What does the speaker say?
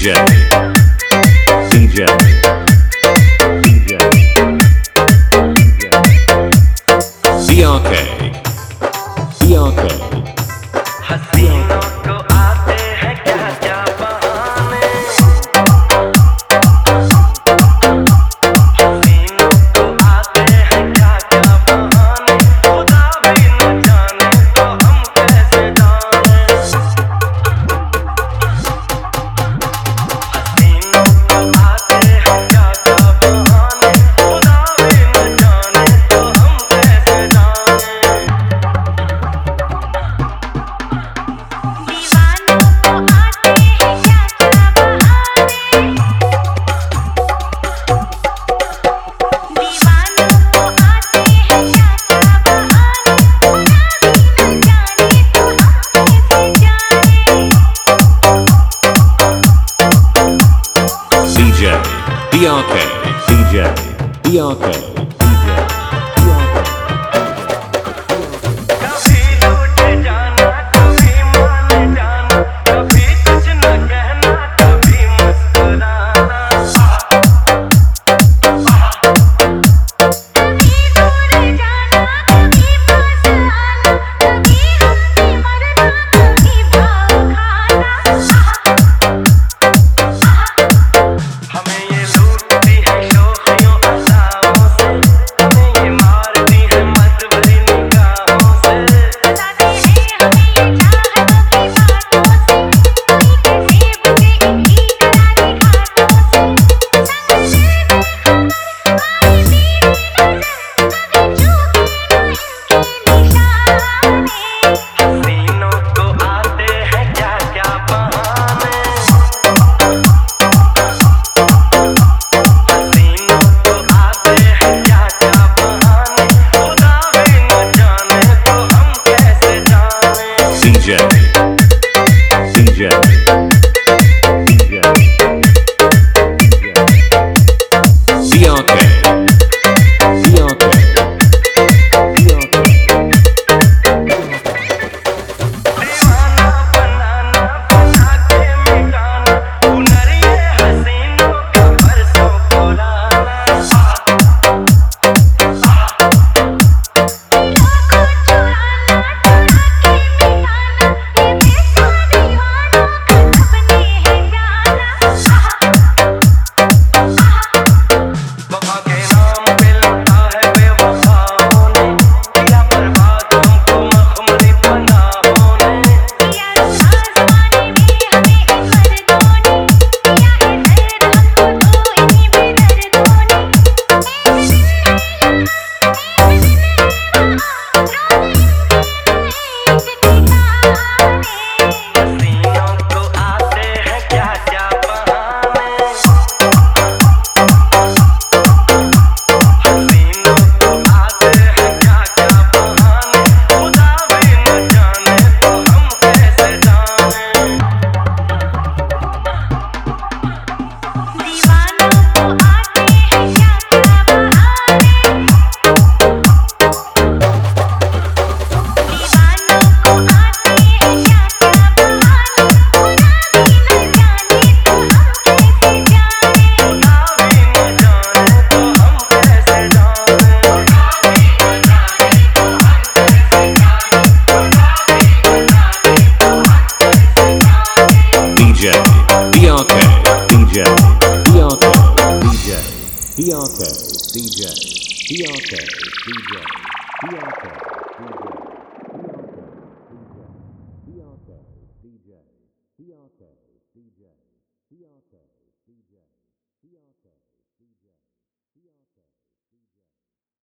DJ, DJ, DJ, BRK, BRK, हसीनों को आते हैं क्या क्या बहाने, हसीनों को आते हैं क्या क्या बहाने, खुदा भी न जाने तो हम कैसे जाने। हसीनों को आते हैं क्या क्या बहाने, खुदा भी न जाने तो हम कैसे जाने। DJ, BRK, DJ, BRK, DJ, BRK. कभी लूट जाना कभी मान जाना, कभी कुछ न कहना कभी मुस्कुराना। कभी दूर जाना कभी पास आना, कभी हंसी मरना कभी भाव खाना। हमें ये लूटती है शोखियों अदाओं से, हमें ये मारती है मत भरी निगाहों से। बताते हैं हमें ये चाहतों की बातों से, कोई कैसे बुझे इनकी करारी घाटों से। संग तेरे हमारी मेरी नजर, कभी चूके ना इनके निशाने। हसीनों को आते हैं क्या क्या बहाने, हसीनों को आते हैं क्या क्या बहाने, खुदा भी न जाने तो हम कैसे जाने। DJ, DJ, DJ, BRK, BRK, BRK. दीवाना बनाना बना के मिटाना, हुनर ये हसीनों का बरसों पुराना। लाखों चुराना चुरा के मिटाना, ये बेसारे वालों का सबने है जाना। वफा के नाम पे लूटा है बेवफाओं ने, किया बर्बाद हमको मखमली पनाहों ने। किया रुखा ज़माने में हमें इन मर्दों ने, किया है दर्द हमको तो इन्हीं बेदर्दों ने। एक दिन है यहाँ एक दिन है वहाँ, रोज़ इनके रहे एक ठिकाने। हसीनों को आते हैं क्या क्या बहाने, हसीनों को आते हैं क्या क्या बहाने, खुदा भी न जाने तो हम कैसे जाने। दीवानों को आते हैं क्या क्या बहाने, दीवानों को आते हैं क्या क्या बहाने, खुदा भी न जाने तो हम कैसे जाने। खुदा भी न जाने तो हम कैसे जाने। DJ, BRK, DJ, BRK, DJ, BRK, DJ, BRK, DJ, BRK, DJ, BRK, DJ, BRK, DJ, BRK, DJ, BRK, DJ, BRK, DJ, BRK.